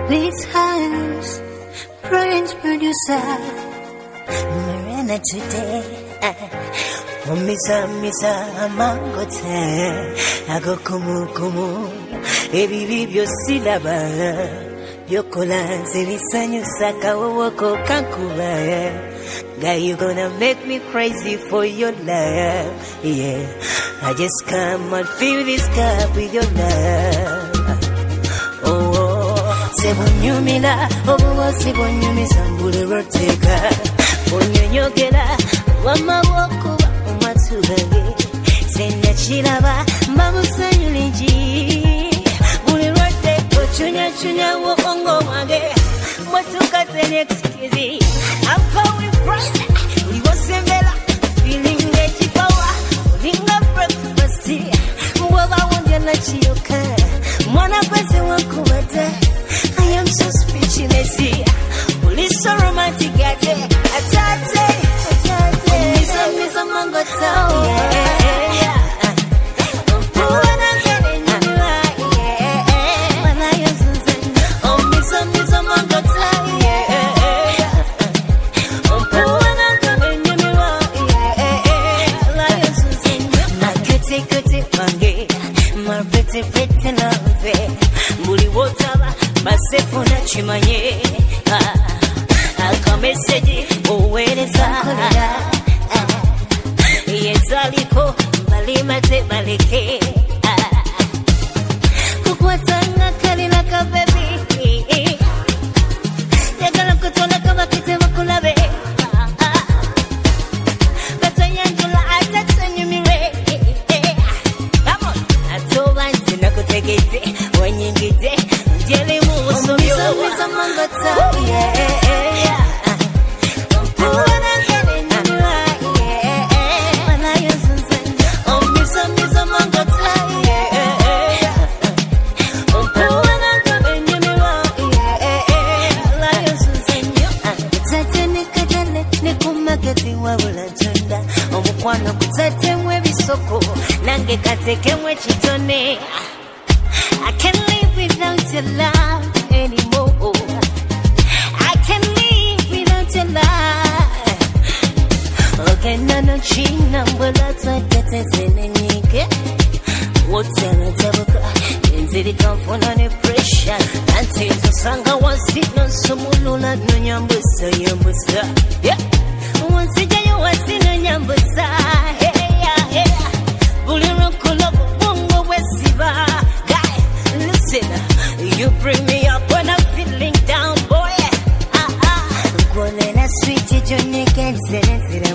These hands, brains producer, Marina today. Oh, Misa, mango te, I go kumu, ebi bio silaba, yokola, zelisanyu saka woko kankuba. Guy, you gonna make me crazy for your love, yeah. I just come and fill this cup with your love. Sebonyumila, oh, sebonyumisa, mbule roteka. Bonyonyogela, wama woko, umatsuge. Senda chilaba, mamu sanyulinji. Mbule roteka, chunya, wongo wage. Watuka tene excuse. I'm going crazy. We was sembela, feeling the power. Linga breakfast. Mwaga wonja na chioka. Mwana pese wakubata. I am so speechless. Police so romantic. Atate. Misa mango tao. Yeah. Misa mango tao. Pretty love, Muli wotaba, masefuna chimanye. Aka message, uweleza. Yezaliko, balimate balike. Kukwatanga kalina ka baby. Yagala kutona kama kitema kulabe. Katanyangula atatanyumire. When you get it, jelly moves so you are mango tao, yeah. Misa mango tao, yeah. Tatene kadale, nikumageti wabula tunda. Omukwano kutate mwe bisoko, nange kateke mwe chitone. I can't live without your love anymore. I can't live without your love. Okay, no china, but that's what that is in a nigga. What's in a tabuka? Instead of come for no pressure. Until the sanga was sitting on some luna, no yambusa, yambusa. Yeah, once again, you was in a yambusa. Hey, Buliro Kulo, Bongo Wesiva. You bring me up when I'm feeling down, boy. When I switch it, your neck and